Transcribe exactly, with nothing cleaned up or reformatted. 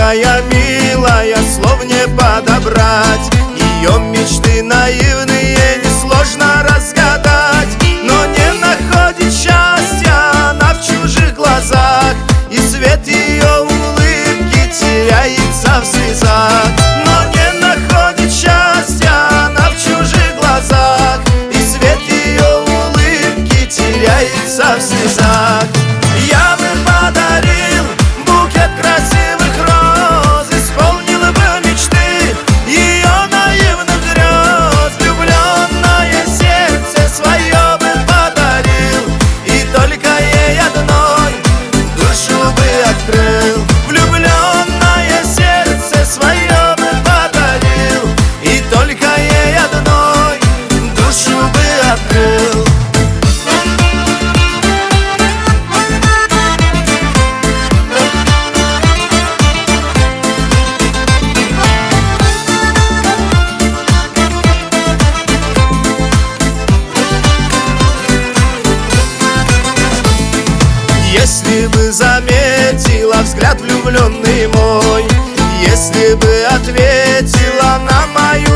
такая милая, слов не подобрать. Ее мечты наивные несложно разгадать. Но не находит счастья она в чужих глазах, и свет ее улыбки теряется в слезах. Но не находит счастья она в чужих глазах, и свет ее улыбки теряется в слезах. Я бы подарил букет красивых роз, исполнил бы мечты ее наивных грез. Влюбленное сердце свое бы подарил, и только ей одной душу бы открыл. Влюбленное сердце свое бы подарил, и только ей одной душу бы открыл. Если бы заметила взгляд влюбленный мой, если бы ответила на мою